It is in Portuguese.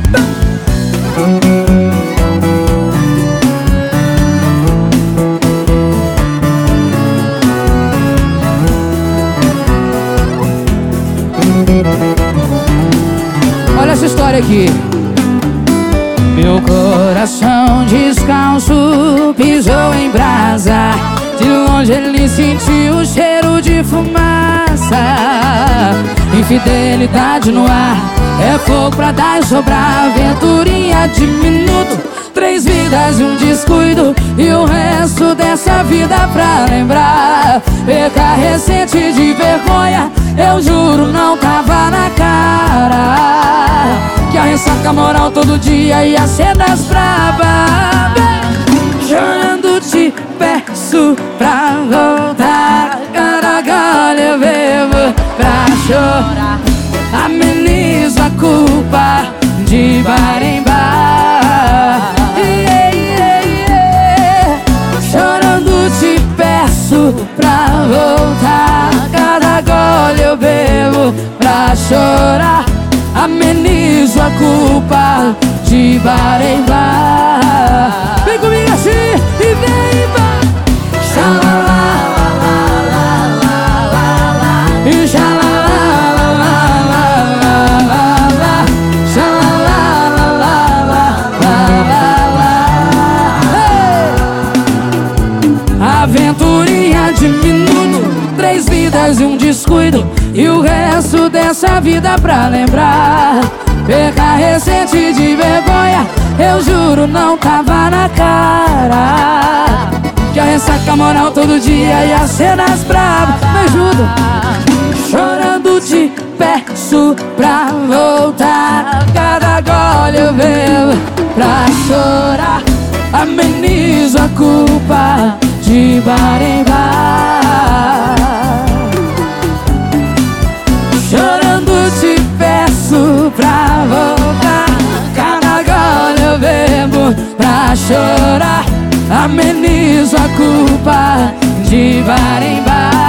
Olha essa história aqui. Meu coração descalço pisou em brasa. De longe ele sentiu o cheiro de fumaça. Infidelidade no ar, é fogo pra dar e sobrar. Aventurinha de minuto, 3 vidas e um descuido, e o resto dessa vida pra lembrar. Perca recente de vergonha, eu juro não tava na cara. Que a ressaca moral todo dia e as cenas brabas. Chorando te peço pra voltar. Cada gole eu bebo pra chorar. Amenizo a culpa de bar em bar. Chorando te peço pra voltar. Cada gole eu bebo pra chorar. Amenizo a culpa de bar em bar. Vem comigo assim e vem bar. E aventurinha de minuto, 3 vidas e um descuido, e o resto dessa vida pra lembrar. Perca recente de vergonha, eu juro não tava na cara. Que a ressaca moral todo dia e as cenas bravas. Me ajuda. Chorando te peço pra voltar. Cada gole eu bebo pra chorar. Amenizo a culpa de bar em bar. Chorando te peço pra voltar. Cada gole eu bebo pra chorar. Amenizo a culpa de bar em bar.